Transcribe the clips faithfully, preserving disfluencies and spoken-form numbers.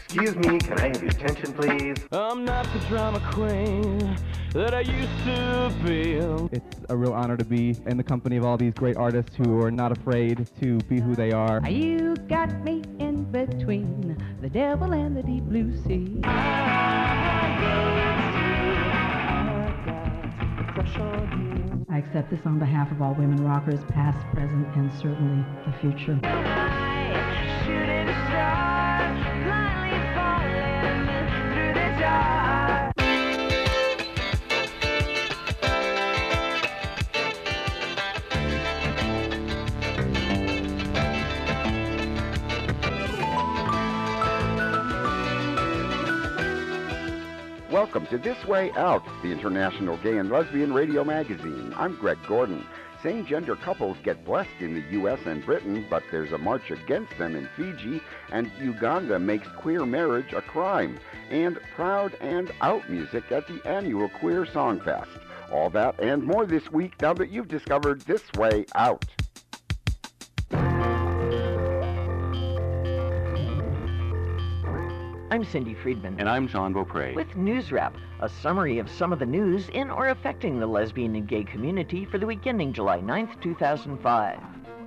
Excuse me, can I have your attention, please? I'm not the drama queen that I used to be. It's a real honor to be in the company of all these great artists who are not afraid to be who they are. You got me in between the devil and the deep blue sea. I accept this on behalf of all women rockers, past, present, and certainly the future. Shooting star, blindly falling through the dark. Welcome to This Way Out, the International Gay and Lesbian Radio Magazine. I'm Greg Gordon. Same-gender couples get blessed in the U S and Britain, but there's a march against them in Fiji, and Uganda makes queer marriage a crime, and Proud and Out music at the annual Queer Songfest. All that and more this week now that you've discovered This Way Out. I'm Cindy Friedman. And I'm John Beaupre. With News Wrap, a summary of some of the news in or affecting the lesbian and gay community for the week ending July ninth, two thousand five.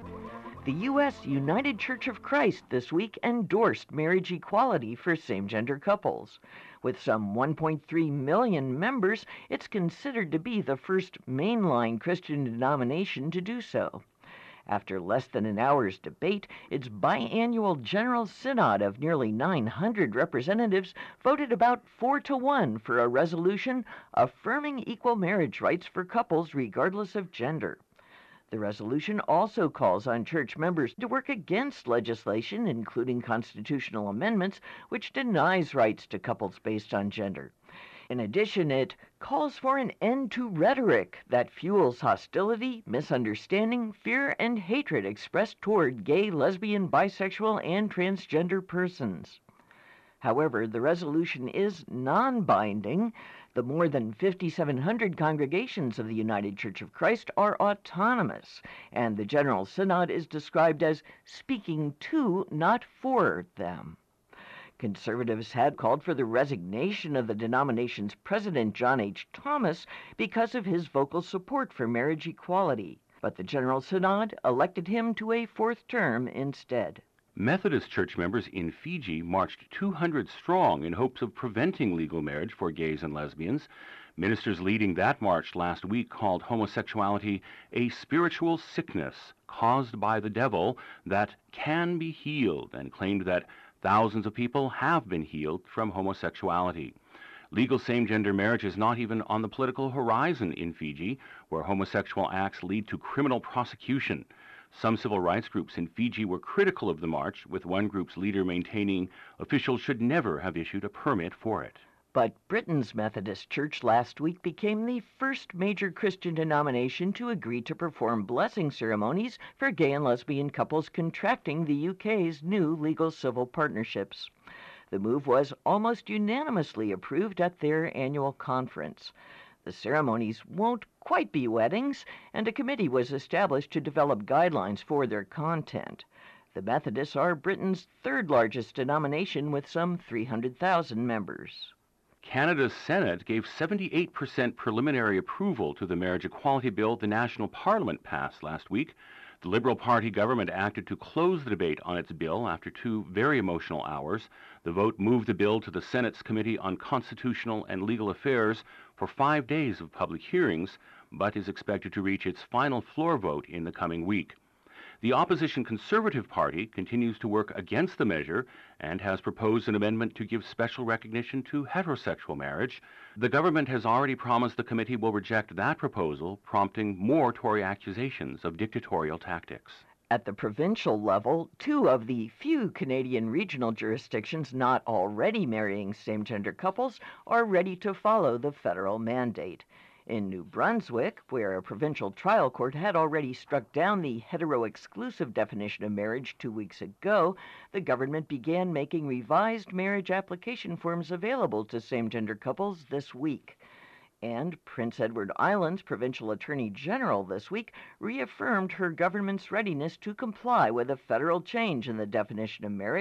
The U S United Church of Christ this week endorsed marriage equality for same-gender couples. With some one point three million members, it's considered to be the first mainline Christian denomination to do so. After less than an hour's debate, its biannual General Synod of nearly nine hundred representatives voted about four to one for a resolution affirming equal marriage rights for couples regardless of gender. The resolution also calls on church members to work against legislation, including constitutional amendments, which denies rights to couples based on gender. In addition, it calls for an end to rhetoric that fuels hostility, misunderstanding, fear, and hatred expressed toward gay, lesbian, bisexual, and transgender persons. However, the resolution is non-binding. The more than fifty-seven hundred congregations of the United Church of Christ are autonomous, and the General Synod is described as speaking to, not for, them. Conservatives had called for the resignation of the denomination's president, John H. Thomas, because of his vocal support for marriage equality, but the General Synod elected him to a fourth term instead. Methodist church members in Fiji marched two hundred strong in hopes of preventing legal marriage for gays and lesbians. Ministers leading that march last week called homosexuality a spiritual sickness caused by the devil that can be healed, and claimed that thousands of people have been healed from homosexuality. Legal same-gender marriage is not even on the political horizon in Fiji, where homosexual acts lead to criminal prosecution. Some civil rights groups in Fiji were critical of the march, with one group's leader maintaining officials should never have issued a permit for it. But Britain's Methodist Church last week became the first major Christian denomination to agree to perform blessing ceremonies for gay and lesbian couples contracting the U K's new legal civil partnerships. The move was almost unanimously approved at their annual conference. The ceremonies won't quite be weddings, and a committee was established to develop guidelines for their content. The Methodists are Britain's third largest denomination with some three hundred thousand members. Canada's Senate gave seventy-eight percent preliminary approval to the marriage equality bill the National Parliament passed last week. The Liberal Party government acted to close the debate on its bill after two very emotional hours. The vote moved the bill to the Senate's Committee on Constitutional and Legal Affairs for five days of public hearings, but is expected to reach its final floor vote in the coming week. The opposition Conservative Party continues to work against the measure and has proposed an amendment to give special recognition to heterosexual marriage. The government has already promised the committee will reject that proposal, prompting more Tory accusations of dictatorial tactics. At the provincial level, two of the few Canadian regional jurisdictions not already marrying same-gender couples are ready to follow the federal mandate. In New Brunswick, where a provincial trial court had already struck down the hetero-exclusive definition of marriage two weeks ago, the government began making revised marriage application forms available to same-gender couples this week. And Prince Edward Island's provincial attorney general this week reaffirmed her government's readiness to comply with a federal change in the definition of marriage,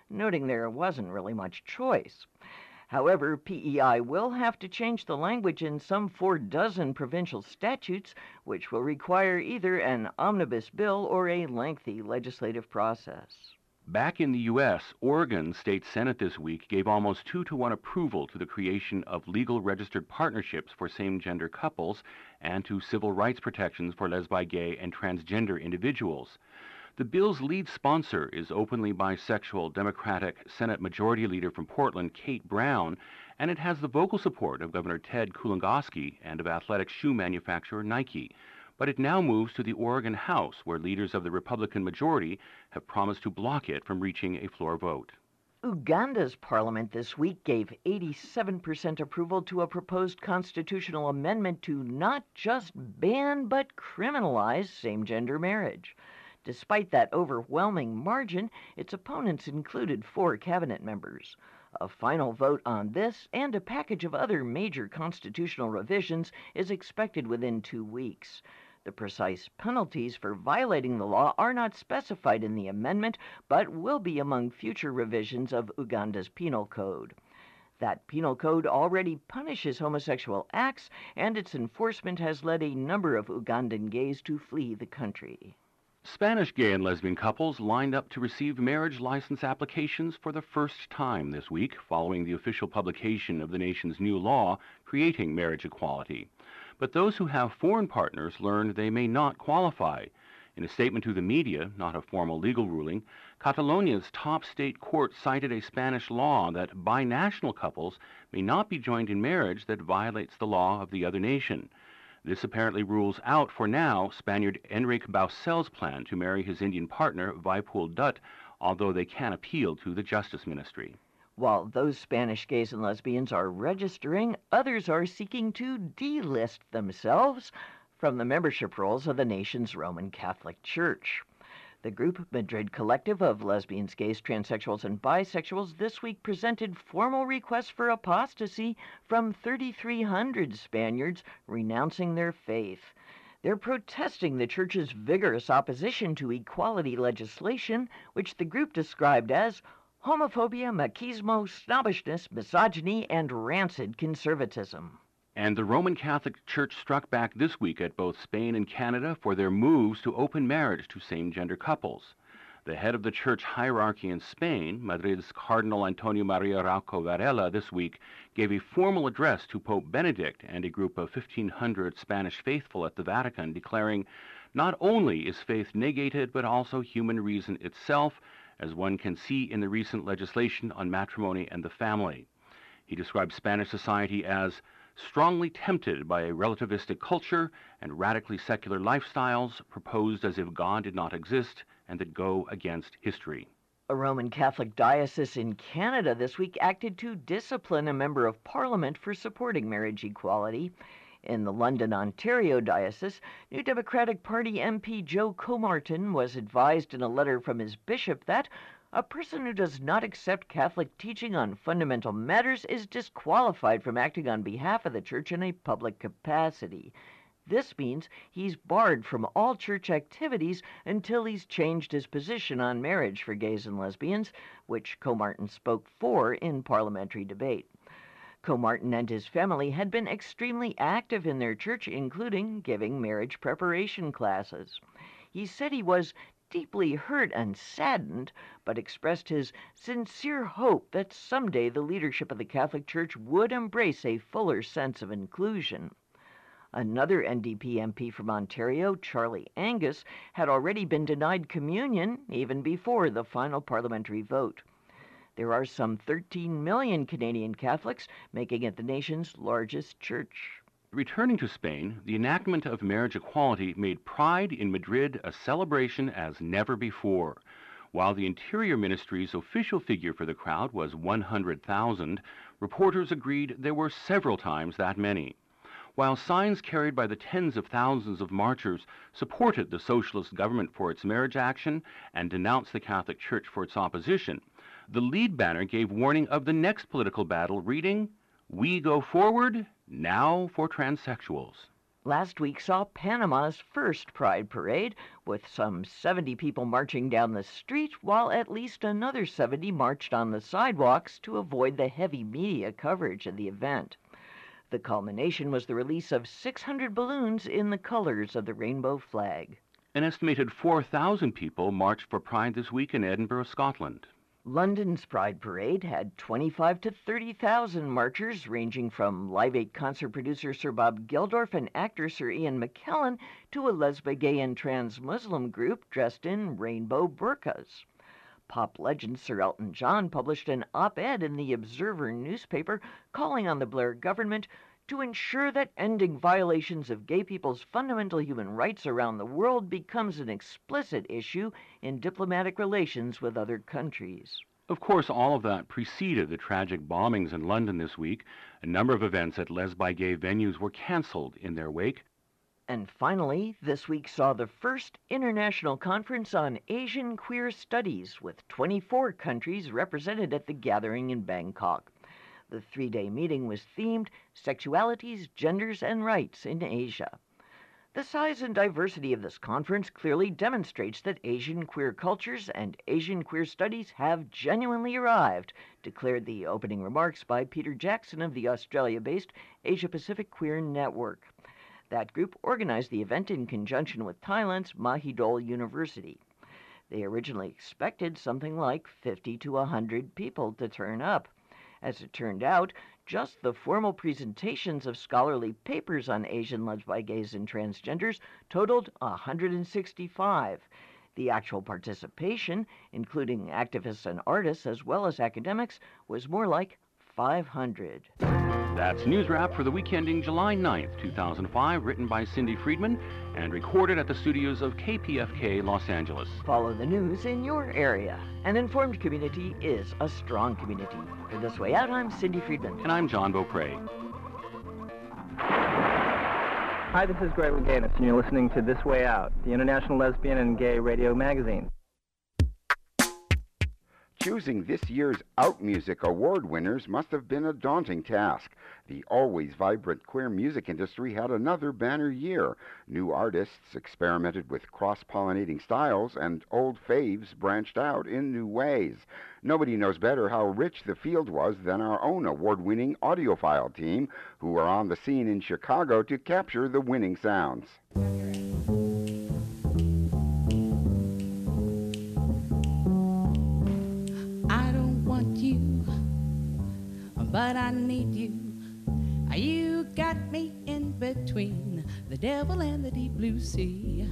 noting there wasn't really much choice. However, P E I will have to change the language in some four dozen provincial statutes, which will require either an omnibus bill or a lengthy legislative process. Back in the U S, Oregon State Senate this week gave almost two to one approval to the creation of legal registered partnerships for same-gender couples and to civil rights protections for lesbi, gay, and transgender individuals. The bill's lead sponsor is openly bisexual Democratic Senate Majority Leader from Portland, Kate Brown, and it has the vocal support of Governor Ted Kulongoski and of athletic shoe manufacturer Nike. But it now moves to the Oregon House, where leaders of the Republican majority have promised to block it from reaching a floor vote. Uganda's parliament this week gave eighty-seven percent approval to a proposed constitutional amendment to not just ban but criminalize same-gender marriage. Despite that overwhelming margin, its opponents included four cabinet members. A final vote on this and a package of other major constitutional revisions is expected within two weeks. The precise penalties for violating the law are not specified in the amendment, but will be among future revisions of Uganda's penal code. That penal code already punishes homosexual acts, and its enforcement has led a number of Ugandan gays to flee the country. Spanish gay and lesbian couples lined up to receive marriage license applications for the first time this week, following the official publication of the nation's new law creating marriage equality. But those who have foreign partners learned they may not qualify. In a statement to the media, not a formal legal ruling, Catalonia's top state court cited a Spanish law that binational couples may not be joined in marriage that violates the law of the other nation. This apparently rules out, for now, Spaniard Enrique Baucel's plan to marry his Indian partner, Vaipul Dutt, although they can appeal to the Justice Ministry. While those Spanish gays and lesbians are registering, others are seeking to delist themselves from the membership rolls of the nation's Roman Catholic Church. The group Madrid Collective of Lesbians, Gays, Transsexuals, and Bisexuals this week presented formal requests for apostasy from thirty-three hundred Spaniards renouncing their faith. They're protesting the Church's vigorous opposition to equality legislation, which the group described as homophobia, machismo, snobbishness, misogyny, and rancid conservatism. And the Roman Catholic Church struck back this week at both Spain and Canada for their moves to open marriage to same-gender couples. The head of the church hierarchy in Spain, Madrid's Cardinal Antonio Maria Rauco Varela, this week gave a formal address to Pope Benedict and a group of fifteen hundred Spanish faithful at the Vatican, declaring, not only is faith negated, but also human reason itself, as one can see in the recent legislation on matrimony and the family. He described Spanish society as strongly tempted by a relativistic culture and radically secular lifestyles proposed as if God did not exist and that go against history. A Roman Catholic diocese in Canada this week acted to discipline a member of Parliament for supporting marriage equality. In the London, Ontario diocese, New Democratic Party M P Joe Comartin was advised in a letter from his bishop that a person who does not accept Catholic teaching on fundamental matters is disqualified from acting on behalf of the Church in a public capacity. This means he's barred from all church activities until he's changed his position on marriage for gays and lesbians, which Comartin spoke for in parliamentary debate. Comartin and his family had been extremely active in their church, including giving marriage preparation classes. He said he was deeply hurt and saddened, but expressed his sincere hope that someday the leadership of the Catholic Church would embrace a fuller sense of inclusion. Another N D P M P from Ontario, Charlie Angus, had already been denied communion even before the final parliamentary vote. There are some thirteen million Canadian Catholics, making it the nation's largest church. Returning to Spain, the enactment of marriage equality made Pride in Madrid a celebration as never before. While the Interior Ministry's official figure for the crowd was one hundred thousand, reporters agreed there were several times that many. While signs carried by the tens of thousands of marchers supported the socialist government for its marriage action and denounced the Catholic Church for its opposition, the lead banner gave warning of the next political battle, reading, "We go forward, now for transsexuals." Last week saw Panama's first Pride Parade, with some seventy people marching down the street, while at least another seventy marched on the sidewalks to avoid the heavy media coverage of the event. The culmination was the release of six hundred balloons in the colors of the rainbow flag. An estimated four thousand people marched for Pride this week in Edinburgh, Scotland. London's Pride Parade had twenty-five to thirty thousand marchers, ranging from Live Eight concert producer Sir Bob Geldof and actor Sir Ian McKellen to a lesbian, gay, and trans Muslim group dressed in rainbow burqas. Pop legend Sir Elton John published an op-ed in the Observer newspaper calling on the Blair government to ensure that ending violations of gay people's fundamental human rights around the world becomes an explicit issue in diplomatic relations with other countries. Of course, all of that preceded the tragic bombings in London this week. A number of events at lesbi-gay venues were cancelled in their wake. And finally, this week saw the first International Conference on Asian Queer Studies, with twenty-four countries represented at the gathering in Bangkok. The three-day meeting was themed Sexualities, Genders, and Rights in Asia. The size and diversity of this conference clearly demonstrates that Asian queer cultures and Asian queer studies have genuinely arrived, declared the opening remarks by Peter Jackson of the Australia-based Asia-Pacific Queer Network. That group organized the event in conjunction with Thailand's Mahidol University. They originally expected something like fifty to one hundred people to turn up. As it turned out, just the formal presentations of scholarly papers on Asian lesbi, gays, and transgenders totaled one hundred sixty-five. The actual participation, including activists and artists as well as academics, was more like five hundred. That's News Wrap for the week ending July ninth, two thousand five, written by Cindy Friedman and recorded at the studios of K P F K Los Angeles. Follow the news in your area. An informed community is a strong community. For This Way Out, I'm Cindy Friedman. And I'm John Beaupre. Hi, this is Greg Louganis, and you're listening to This Way Out, the International Lesbian and Gay Radio magazine. Choosing this year's Out Music Award winners must have been a daunting task. The always vibrant queer music industry had another banner year. New artists experimented with cross-pollinating styles, and old faves branched out in new ways. Nobody knows better how rich the field was than our own award-winning audiophile team, who are on the scene in Chicago to capture the winning sounds. But I need you. You got me in between the devil and the deep blue sea.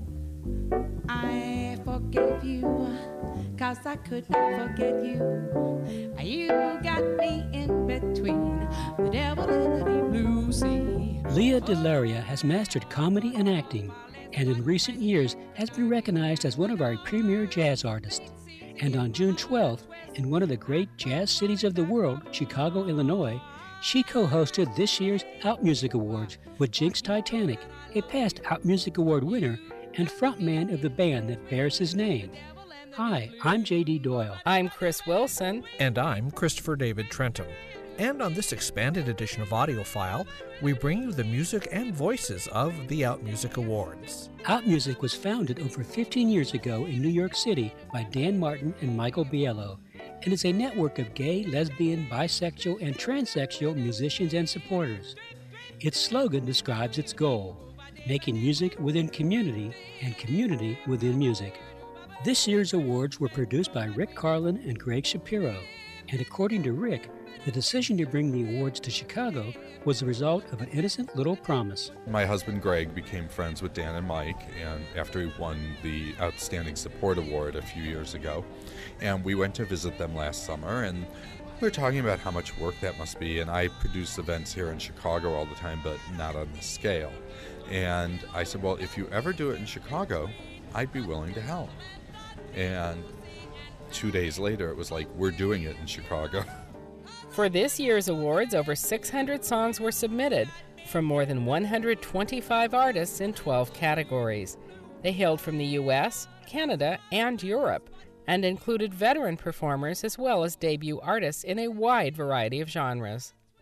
I forgave you, cause I could not forget you. You got me in between the devil and the deep blue sea. Leah Delaria has mastered comedy and acting, and in recent years has been recognized as one of our premier jazz artists. And on June twelfth, in one of the great jazz cities of the world, Chicago, Illinois, she co-hosted this year's Out Music Awards with Jinx Titanic, a past Out Music Award winner and frontman of the band that bears his name. Hi, I'm J D Doyle. I'm Chris Wilson. And I'm Christopher David Trentum. And on this expanded edition of Audiophile, we bring you the music and voices of the Out Music Awards. Out Music was founded over fifteen years ago in New York City by Dan Martin and Michael Biello, and is a network of gay, lesbian, bisexual, and transsexual musicians and supporters. Its slogan describes its goal: making music within community and community within music. This year's awards were produced by Rick Carlin and Greg Shapiro, and according to Rick, the decision to bring the awards to Chicago was the result of an innocent little promise. My husband Greg became friends with Dan and Mike, and after he won the Outstanding Support Award a few years ago, and we went to visit them last summer, and we were talking about how much work that must be. And I produce events here in Chicago all the time, but not on this scale. And I said, well, if you ever do it in Chicago, I'd be willing to help. And two days later, it was like, we're doing it in Chicago. For this year's awards, over six hundred songs were submitted from more than one hundred twenty-five artists in twelve categories. They hailed from the U S, Canada, and Europe, and included veteran performers as well as debut artists in a wide variety of genres.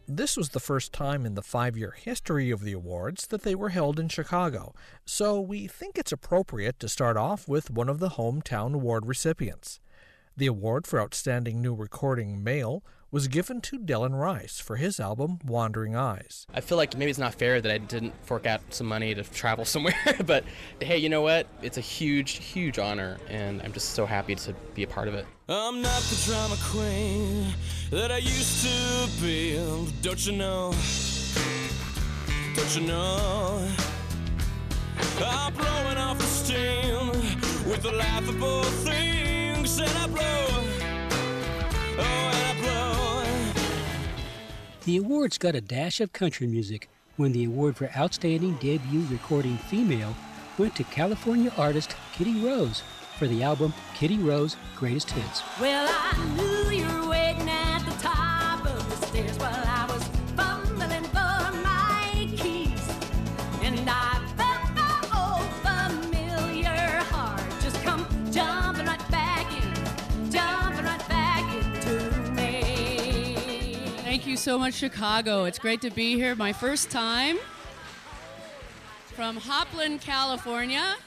This was the first time in the five-year history of the awards that they were held in Chicago, so we think it's appropriate to start off with one of the hometown award recipients. The award for Outstanding New Recording Male was given to Dylan Rice for his album Wandering Eyes. I feel like maybe it's not fair that I didn't fork out some money to travel somewhere, but hey, you know what? It's a huge, huge honor, and I'm just so happy to be a part of it. I'm not the drama queen that I used to be. Don't you know? Don't you know? I'm blowing off the steam with the laughable things that I blow. Oh, and I blow. The awards got a dash of country music when the award for Outstanding Debut Recording Female went to California artist Kitty Rose for the album Kitty Rose Greatest Hits. Well, I knew you were waiting at the top of the stairs while I was fumbling for my keys. And I felt my old familiar heart just come jumping right back in, jumping right back into me. Thank you so much, Chicago. It's great to be here. My first time from Hopland, California.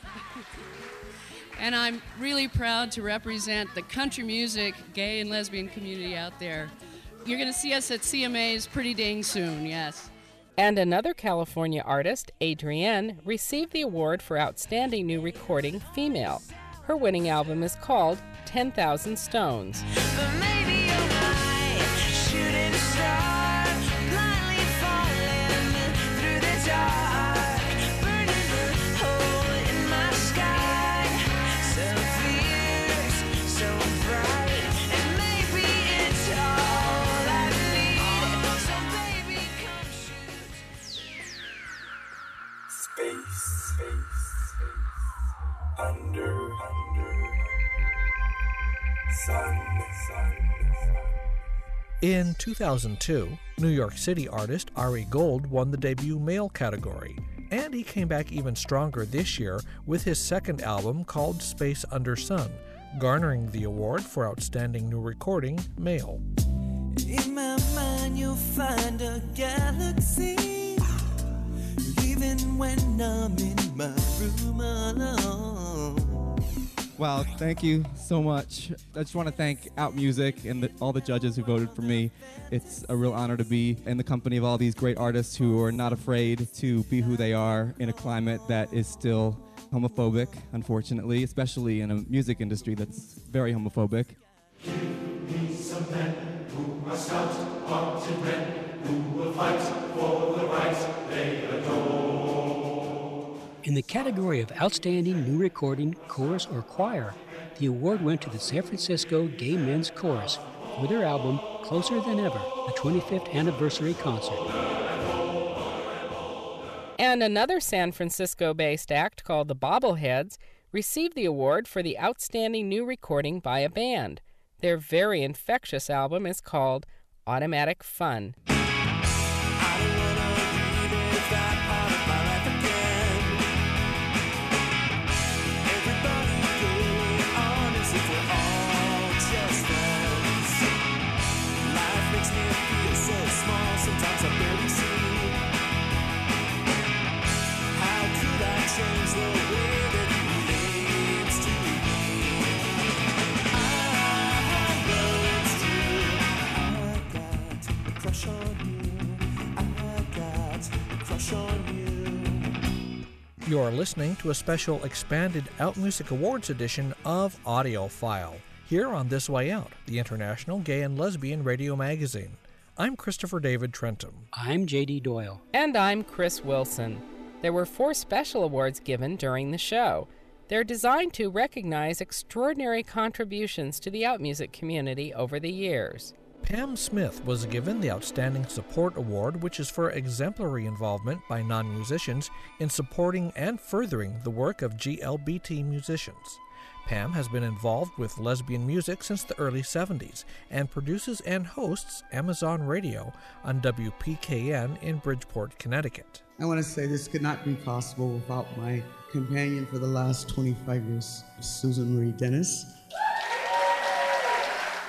And I'm really proud to represent the country music, gay and lesbian community out there. You're going to see us at C M As pretty dang soon, yes. And another California artist, Adrienne, received the award for Outstanding New Recording Female. Her winning album is called ten thousand Stones. But maybe you're right, shooting star, blindly falling through the dark, burning a hole in my sky, so fierce, so bright, and maybe it's all I need, so baby come shoot. Space, space, under, under, sun, sun. In two thousand two, New York City artist Ari Gold won the debut male category, and he came back even stronger this year with his second album called Space Under Sun, garnering the award for Outstanding New Recording Male. In my mind you'll find a galaxy, even when I'm in my room alone. Wow, thank you so much. I just want to thank Out Music and the, all the judges who voted for me. It's a real honor to be in the company of all these great artists who are not afraid to be who they are in a climate that is still homophobic, unfortunately, especially in a music industry that's very homophobic. Some men who are stout, hearted men who will fight for the rights they adore. In the category of Outstanding New Recording, Chorus, or Choir, the award went to the San Francisco Gay Men's Chorus for their album Closer Than Ever, the twenty-fifth anniversary concert. And another San Francisco-based act called the Bobbleheads received the award for the Outstanding New Recording by a Band. Their very infectious album is called Automatic Fun. You're listening to a special expanded Out Music Awards edition of Audiophile, here on This Way Out, the International Gay and Lesbian Radio Magazine. I'm Christopher David Trentum. I'm J D Doyle. And I'm Chris Wilson. There were four special awards given during the show. They're designed to recognize extraordinary contributions to the Out Music community over the years. Pam Smith was given the Outstanding Support Award, which is for exemplary involvement by non-musicians in supporting and furthering the work of G L B T musicians. Pam has been involved with lesbian music since the early seventies and produces and hosts Amazon Radio on W P K N in Bridgeport, Connecticut. I want to say this could not be possible without my companion for the last twenty-five years, Susan Marie Dennis.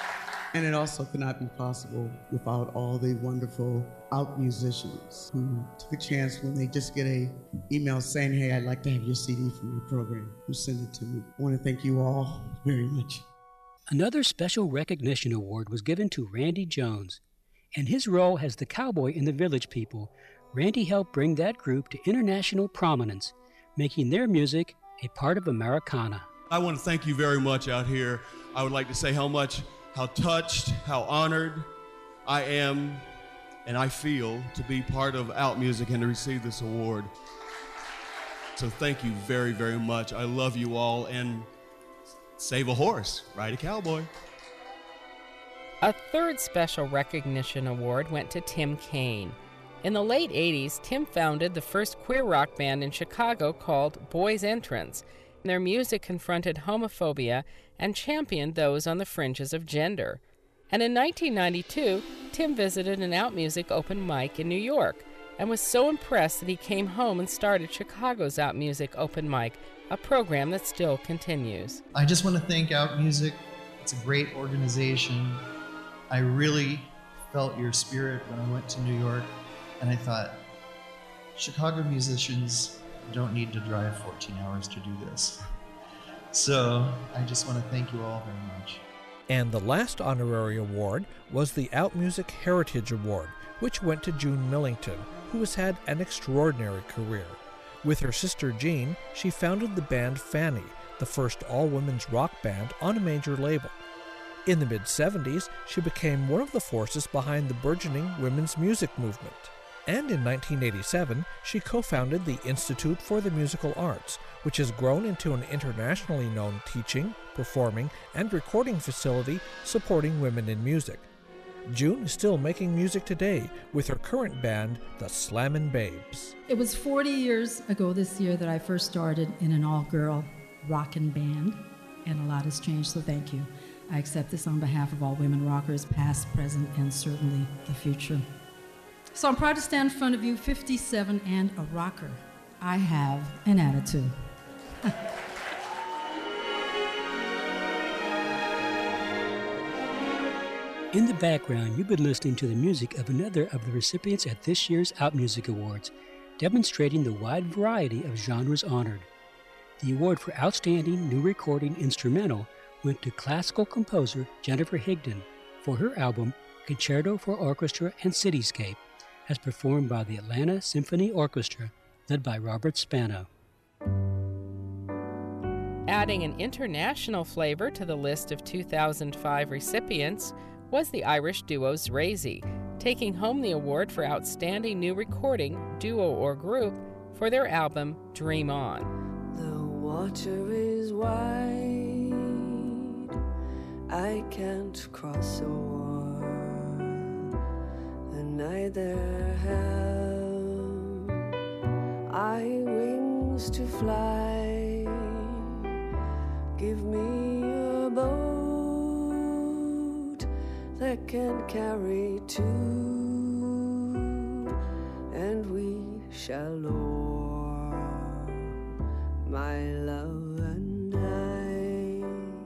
And it also could not be possible without all the wonderful out musicians who took a chance when they just get a email saying, hey, I'd like to have your C D from your program, who sent it to me. I want to thank you all very much. Another special recognition award was given to Randy Jones. In his role as the cowboy in the Village People, Randy helped bring that group to international prominence, making their music a part of Americana. I want to thank you very much out here. I would like to say how much, how touched, how honored I am and I feel to be part of Out Music and to receive this award. So thank you very, very much. I love you all, and save a horse, ride a cowboy. A third special recognition award went to Tim Kaine. In the late eighties, Tim founded the first queer rock band in Chicago called Boys Entrance. Their music confronted homophobia and championed those on the fringes of gender. And in nineteen ninety-two, Tim visited an Out Music open mic in New York and was so impressed that he came home and started Chicago's Out Music open mic, a program that still continues. I just want to thank Out Music. It's a great organization. I really felt your spirit when I went to New York, and I thought, Chicago musicians don't need to drive fourteen hours to do this. So I just want to thank you all very much. And the last honorary award was the Out Music Heritage Award, which went to June Millington, who has had an extraordinary career. With her sister Jean, she founded the band Fanny, the first all-women's rock band on a major label. In the mid-seventies, she became one of the forces behind the burgeoning women's music movement. And in nineteen eighty-seven, she co-founded the Institute for the Musical Arts, which has grown into an internationally known teaching, performing, and recording facility supporting women in music. June is still making music today with her current band, the Slammin' Babes. It was forty years ago this year that I first started in an all-girl rockin' band, and a lot has changed, so thank you. I accept this on behalf of all women rockers, past, present, and certainly the future. So I'm proud to stand in front of you, fifty-seven and a rocker. I have an attitude. In the background, you've been listening to the music of another of the recipients at this year's Out Music Awards, demonstrating the wide variety of genres honored. The award for Outstanding New Recording Instrumental went to classical composer Jennifer Higdon for her album Concerto for Orchestra and Cityscape, as performed by the Atlanta Symphony Orchestra, led by Robert Spano. Adding an international flavor to the list of two thousand five recipients was the Irish duo Zrazy, taking home the award for Outstanding New Recording, Duo or Group for their album Dream On. The water is wide, I can't cross o'er, and neither have I wings to fly. Give me a boat that can carry two, and we shall oar, my love and I.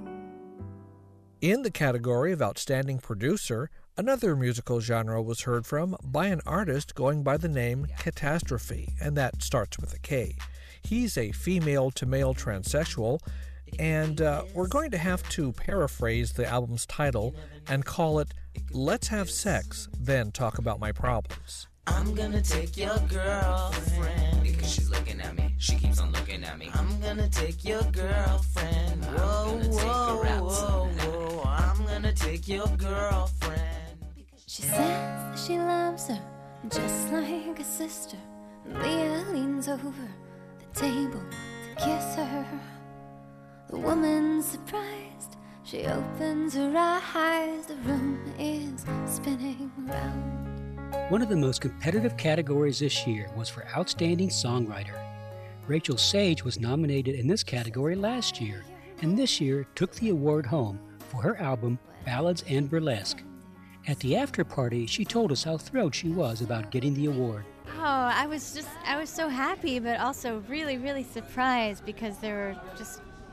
In the category of Outstanding Producer, another musical genre was heard from by an artist going by the name Catastrophe, and that starts with a K. He's a female-to-male transsexual, and uh, we're going to have to paraphrase the album's title and call it Let's Have Sex, Then Talk About My Problems. I'm gonna take your girlfriend because she's looking at me. She keeps on looking at me. I'm gonna take your girlfriend. Whoa, whoa, whoa, whoa. I'm gonna take your girlfriend. She says that she loves her just like a sister. Leah leans over the table to kiss her. The woman's surprised. She opens her eyes. The room is spinning around. One of the most competitive categories this year was for Outstanding Songwriter. Rachel Sage was nominated in this category last year, and this year took the award home for her album Ballads and Burlesque. At the after party, she told us how thrilled she was about getting the award. Oh, I was just, I was so happy, but also really, really surprised because there were just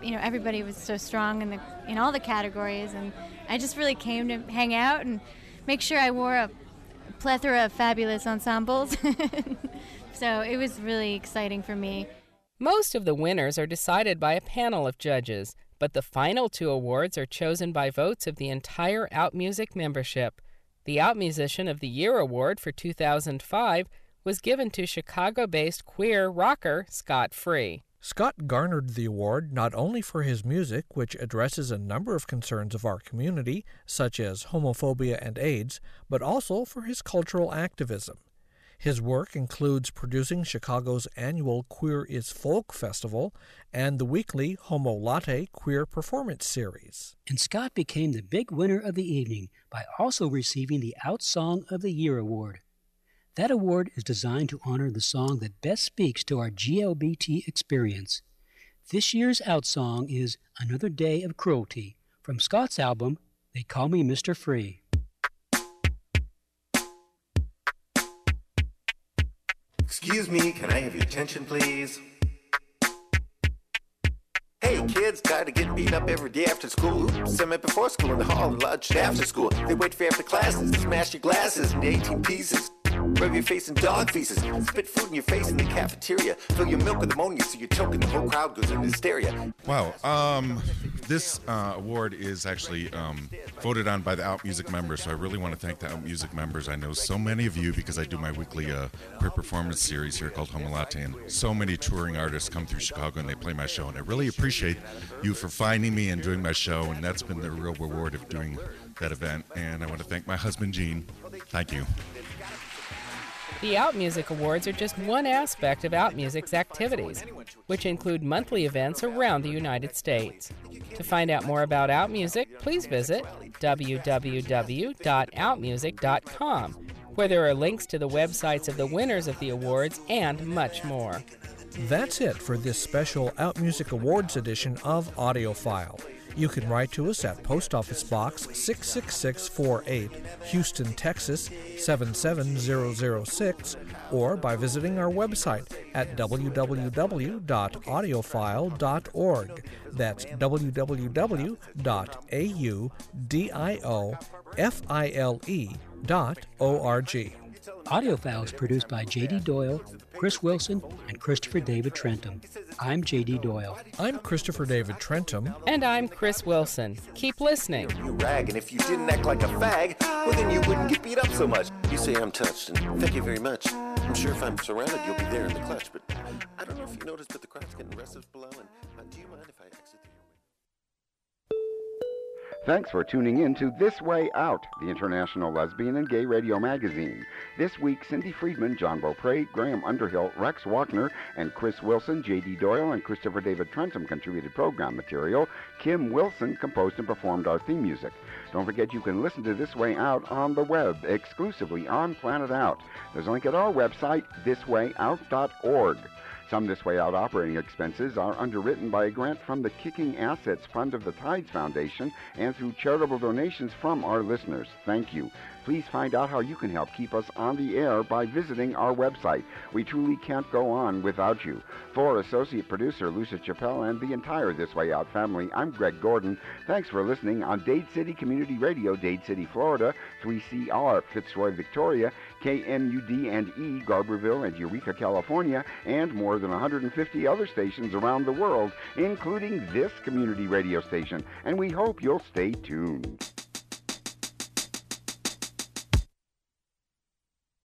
you know, everybody was so strong in the in all the categories, and I just really came to hang out and make sure I wore a plethora of fabulous ensembles. So it was really exciting for me. Most of the winners are decided by a panel of judges, but the final two awards are chosen by votes of the entire Out Music membership. The Out Musician of the Year award for two thousand five was given to Chicago-based queer rocker Scott Free. Scott garnered the award not only for his music, which addresses a number of concerns of our community, such as homophobia and AIDS, but also for his cultural activism. His work includes producing Chicago's annual Queer is Folk Festival and the weekly Homo Latte Queer Performance Series. And Scott became the big winner of the evening by also receiving the Out Song of the Year award. That award is designed to honor the song that best speaks to our G L B T experience. This year's Out Song is Another Day of Cruelty from Scott's album, They Call Me Mister Free. Excuse me, can I have your attention, please? Hey kids, tired of getting beat up every day after school? Oops, I meant before school in the hall and lunch after school. They wait for you after classes, smash your glasses into eighteen pieces. Rub your face in dog feces, spit food in your face in the cafeteria, fill your milk with ammonia so you're choking, the whole crowd goes into hysteria. Wow, um, this uh, award is actually um, voted on by the Out Music members, so I really want to thank the Out Music members. I know so many of you because I do my weekly uh, queer performance series here called Homo Latte, and so many touring artists come through Chicago and they play my show, and I really appreciate you for finding me and doing my show, and that's been the real reward of doing that event, and I want to thank my husband, Gene. Thank you. The Out Music Awards are just one aspect of Out Music's activities, which include monthly events around the United States. To find out more about Out Music, please visit w w w dot out music dot com, where there are links to the websites of the winners of the awards and much more. That's it for this special Out Music Awards edition of AudioFile. You can write to us at Post Office Box six six six four eight, Houston, Texas seven seven zero zero six, or by visiting our website at w w w dot audiophile dot org. That's w w w dot audiofile dot org. AudioFile is produced by J D Doyle, Chris Wilson, and Christopher David Trentum. I'm J D Doyle. I'm Christopher David Trentum. And I'm Chris Wilson. Keep listening. You rag, and if you didn't act like a fag, well then you wouldn't get beat up so much. You say I'm touched, and thank you very much. I'm sure if I'm surrounded, you'll be there in the clutch, but I don't know if you noticed, but the crowd's getting restless below, and uh, do you mind if I exit through your window? Thanks for tuning in to This Way Out, the International Lesbian and Gay Radio Magazine. This week, Cindy Friedman, John Beaupre, Graham Underhill, Rex Walkner, and Chris Wilson, J D Doyle, and Christopher David Trentum contributed program material. Kim Wilson composed and performed our theme music. Don't forget you can listen to This Way Out on the web, exclusively on Planet Out. There's a link at our website, this way out dot org. Some This Way Out operating expenses are underwritten by a grant from the Kicking Assets Fund of the Tides Foundation and through charitable donations from our listeners. Thank you. Please find out how you can help keep us on the air by visiting our website. We truly can't go on without you. For associate producer Lucia Chappelle and the entire This Way Out family, I'm Greg Gordon. Thanks for listening on Dade City Community Radio, Dade City, Florida, three C R, Fitzroy, Victoria, K M U D and E, Garberville and Eureka, California, and more than one hundred fifty other stations around the world, including this community radio station. And we hope you'll stay tuned.